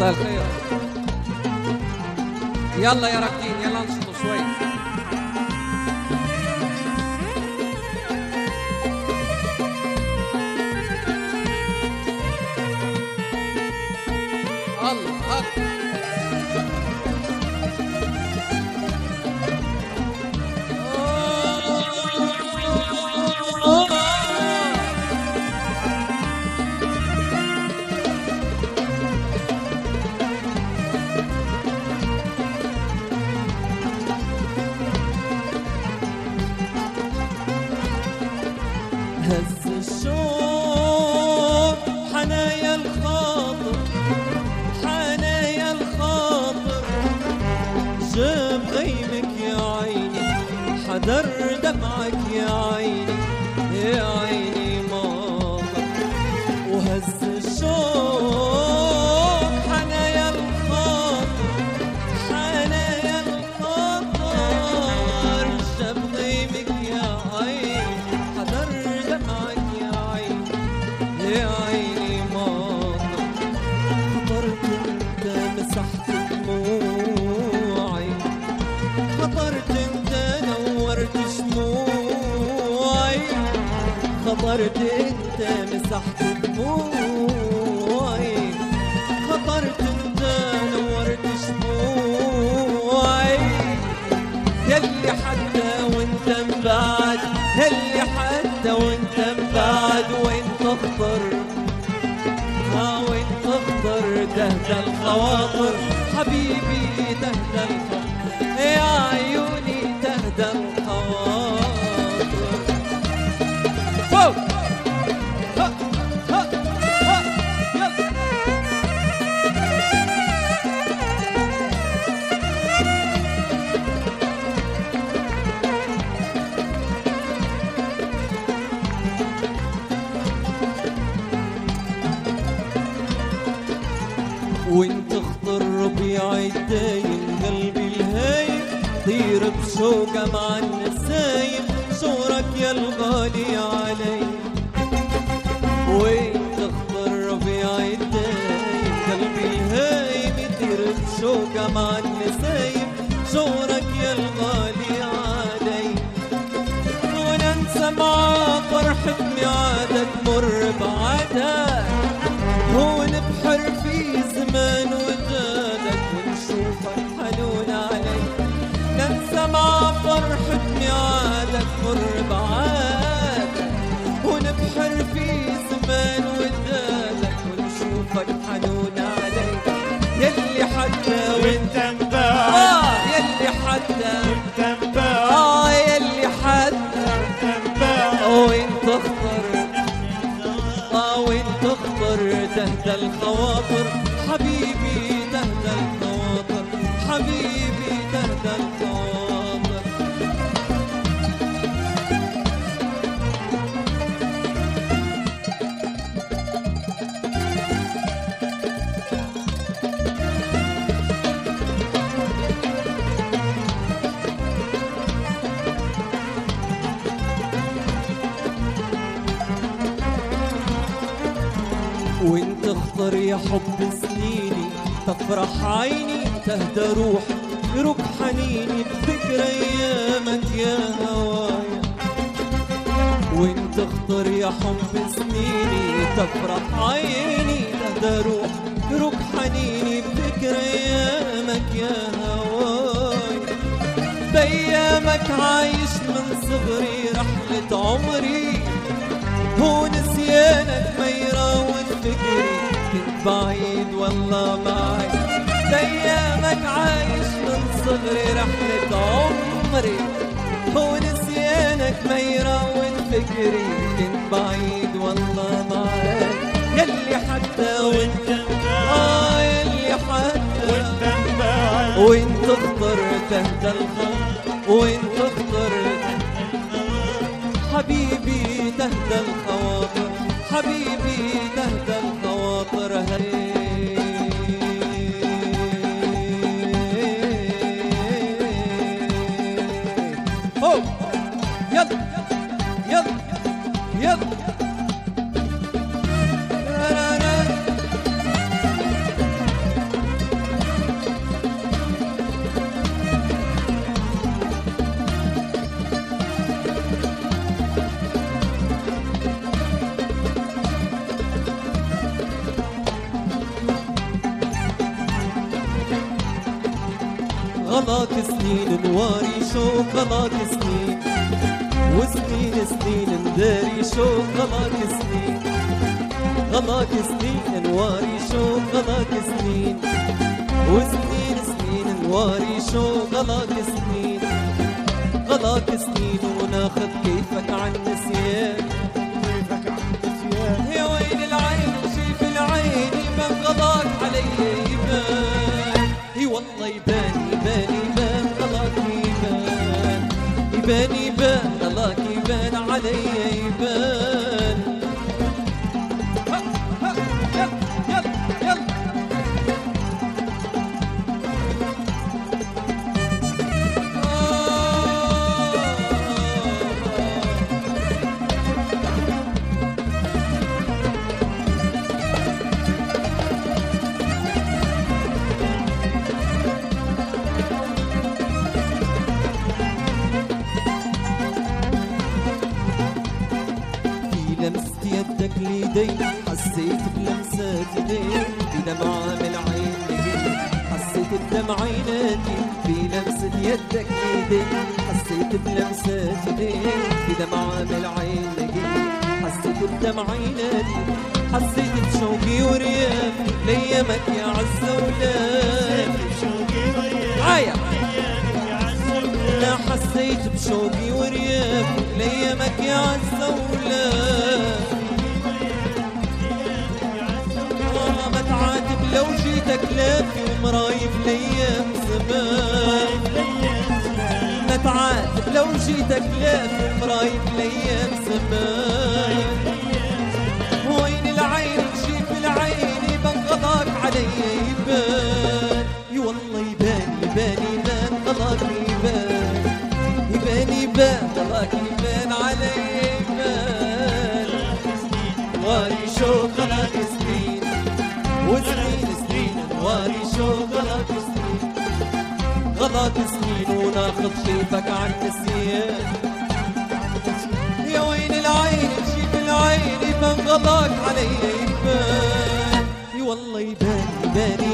مساء الخير. يلا يا راكدين يلا انشطوا شوي. الله هز الشوق حنايا الخاطر، حنايا الخاطر، جاب غيمك يا عيني، حضر دمعك يا عيني، يا عيني ماطر. وهز الشوق حنايا الخاطر، حنايا الخاطر، جاب غيمك يا عيني، حضر دمعك يا عيني، يا عيني ماطر. خطرت انت مسحت دموعي، خطرت انت نورت شموعي، خطرت انت مسحت دموعي، خطرت انت نورت شموعي. يلي حتى وانت مبعد، يلي حتى وانت مبعد، وين تخطر وين تخطر تهدى الخواطر، حبيبي تهدى الخواطر، يا عيوني تهدى الخواطر. فوق ها ها ها يلا. وانت اخضر ربيع الدايم، قلبي الهايم طير بشوقة مع النسايم، شورك يا الغالي علي. وانت اخضر ربيع الدايم، قلبي الهايم يطير بشوقة مع النسايم، شورك يا الغالي علي. وننسى مع فرحة ميعادك مر بعدك، ونبحر في زمان ودادك، ونشوفك حنون علي. ننسى مع فرحة ميعادك مر بعادك، ونبحر في زمان ودادك، ونشوفك حنون علي. يلي حتى وانت مبعد، يلي حتى وانت مبعد، يلي حتى وانت مبعد، وانت اخضر وين تخطر تهدى الخواطر، حبيبي تهدى الخواطر، حبيبي تهدى الخواطر. وانت اخضر يا حب سنيني، تفرح عيني تهدى روحي، يروق حنيني بفكر ايامك يا هوايا. وانت اخضر يا حب سنيني، تفرح عيني تهدى روحي، يروق حنيني بفكر ايامك يا هوايا. بايامك عايش من صغري رحلة عمري، ونسيانك ما يراود فكري، كنت بعيد والله معي. بايامك عايش من صغري رحلة عمري، ونسيانك ما يراود فكري، كنت بعيد والله معي. يلي حتى وانت يلي حتى وانت مبعد، وانت اخضر تهدى الخواطر، وانت اخضر حبيبي تهدى الخواطر، حبيبي تهدى الخواطر. يلا يلا يلا نواري شوق غلاك سنين، وسنين سنين نداري شوق غلاك سنين، غلاك سنين نواري شوق غلاك سنين، وسنين سنين نواري شوق غلاك سنين، غلاك سنين وناخذ كيفك عن نسيان، كيفك عن نسيان. يا ويل العين شيف العين يبان غلاك علي يبان، اي والله يبان يبان يبان غلاك يبان، يبان يبان غلاك يبان علي يبان. يلا يلا يلا لمست يدك ليدي حسيت بلمسات يديك، بدمعة من عين لقيت حسيت بدمع عيناتي، في لمسة يدك ليدي حسيت بلمسات يديك، بدمعة من عين لقيت حسيت بدمع عيناتي، حسيت بشوقي وريافي ليامك يا عز ولاد، عايا لا حسيت بشوقي وريافي ليامك يا عز ولاد، ما تعاتب لو جيتك لافي ومرايب ليام زمان، ما تعاتب لو جيتك لافي ومرايب ليام زمان، وين العين شيف العين يبان غلاك علي يبان، اي والله يبان يبان يبان غلاك يبان، يبان يبان غلاك يبان علي يبان، واري شوق غلاك سنين، وسنين سنين واري شوق غلاك سنين، غلاك سنين وناخذ كيفك عن نسيان، يا وين العين تشيف العين يبان غلاك علي يبان، اي والله يبان يبان